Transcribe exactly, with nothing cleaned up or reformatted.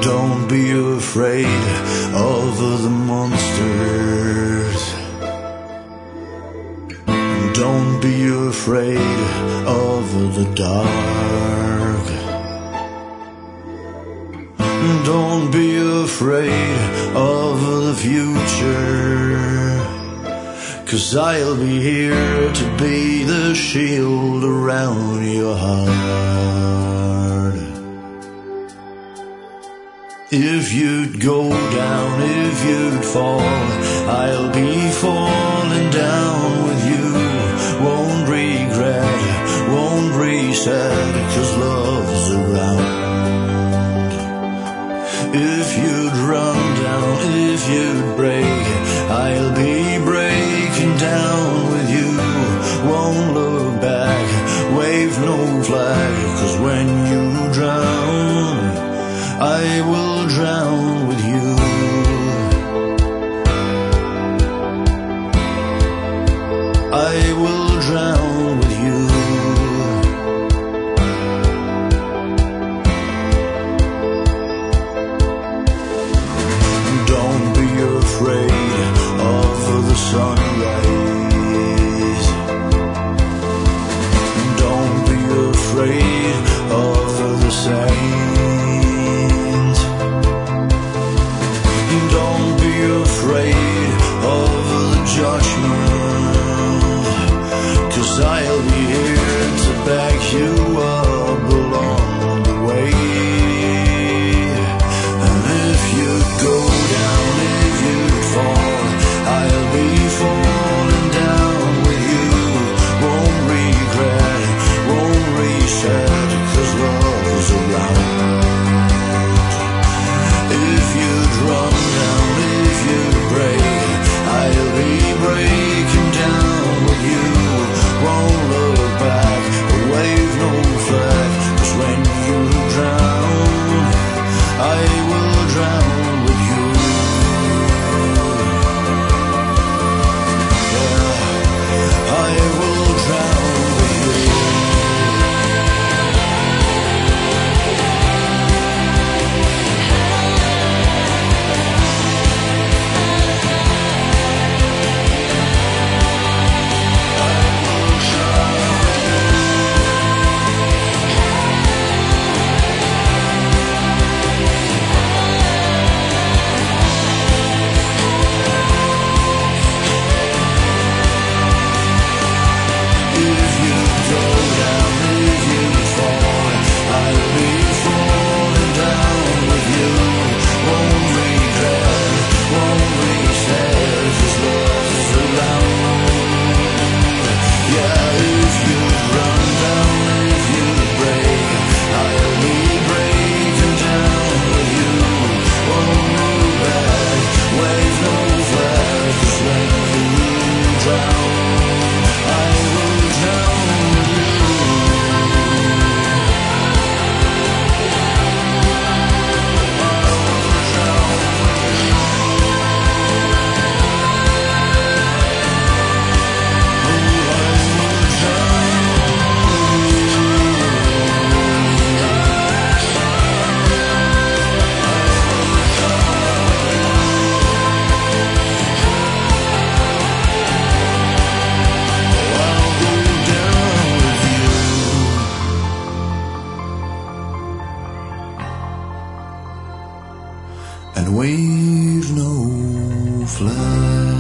Don't be afraid of the monsters. Don't be afraid of the dark. Don't be afraid of the future, 'cause I'll be here to be the shield around your heart. If you'd go down, if you'd fall, I'll be falling down with you. Won't regret, won't be sad, 'cause love's around. If you'd run down, if you'd break, I'll be breaking down with you. Won't look back, wave no flag, 'cause when you drown, I will drown with you. I will drown with you. Don't be afraid of the sunrise. Don't be afraid of the saints. Don't be afraid of the judgment, 'cause I'll be here to back you up along the way. And if you go down, if you fall, I'll be falling down with you. Won't regret, won't reset, 'cause love is around. If you'd run down, if you'd break, I'll be breaking down with you. Won't look back, wave no flag, 'cause when you drown, I will drown with you. Yeah, I will drown with you. And wave no flag.